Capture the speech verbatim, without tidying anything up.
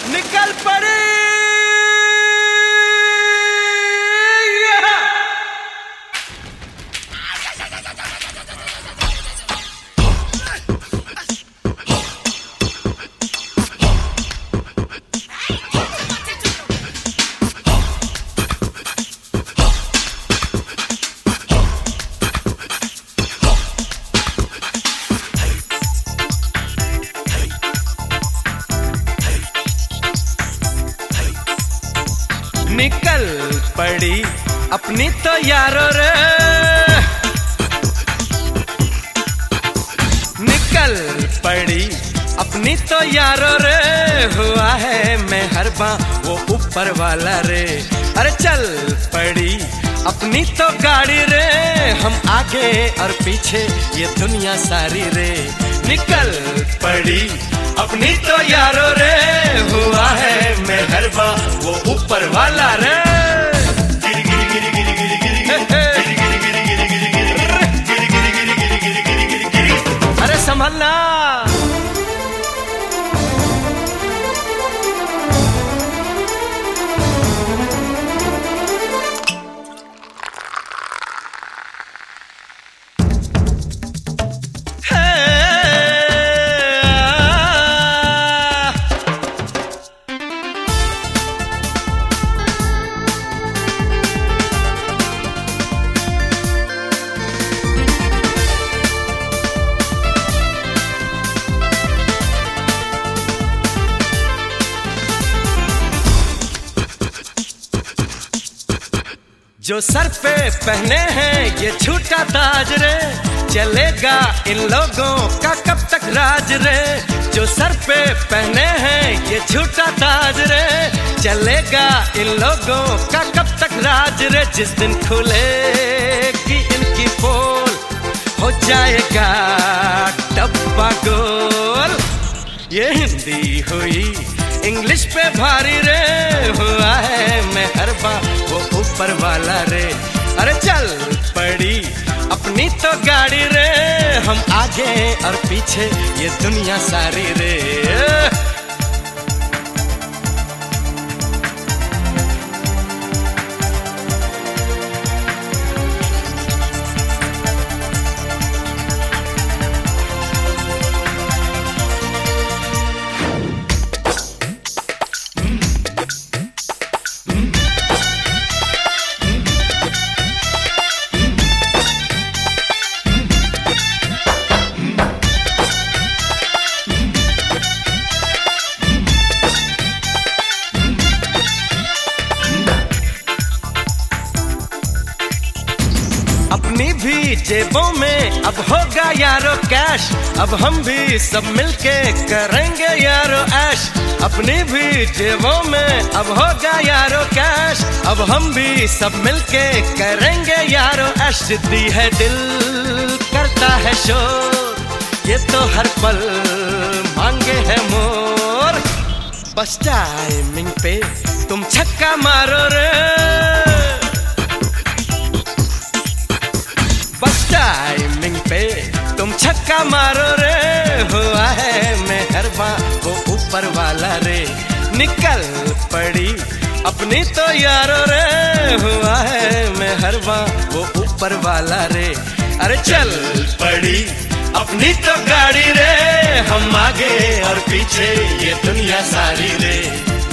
निकल पड़ी। निकल पड़ी अपनी तो यारो रे, निकल पड़ी अपनी तो यारो रे, हुआ है मेहरबां वो ऊपर वाला रे। अरे चल पड़ी अपनी तो गाड़ी रे, हम आगे और पीछे ये दुनिया सारी रे। निकल पड़ी अपनी तो यारो रे, हुआ है मेहरबां वो ऊपर वाला रे। अरे संभलना। जो सर पे पहने हैं ये छूटा ताज रे, चलेगा इन लोगों का कब तक राज रे। जो सर पे पहने हैं ये छूटा ताज रे, चलेगा इन लोगों का कब तक राज रे। जिस दिन खुलेगी इनकी पोल हो जाएगा डब्बा गोल। ये हिंदी हुई इंग्लिश पे भारी रे, हुआ है मेहरबां वो ऊपर वाला रे। अरे चल पड़ी अपनी तो गाड़ी रे, हम आगे और पीछे ये दुनिया सारी रे। अपनी भी जेबों में अब होगा यारो कैश, अब हम भी सब मिलके करेंगे यारो ऐश। अपनी भी जेबों में अब होगा यारो कैश, अब हम भी सब मिलके करेंगे यारो ऐश। जिद्दी है दिल करता है शोर, ये तो हर पल मांगे है मोर। बस टाइमिंग पे तुम छक्का मारो रे, बस टाइमिंग पे तुम छक्का मारो रे, हुआ है मेहरबां वो ऊपर वाला रे। निकल पड़ी अपनी तो यारो रे, हुआ है मेहरबां वो ऊपर वाला रे। अरे चल पड़ी अपनी तो गाड़ी रे, हम आगे और पीछे ये दुनिया सारी रे।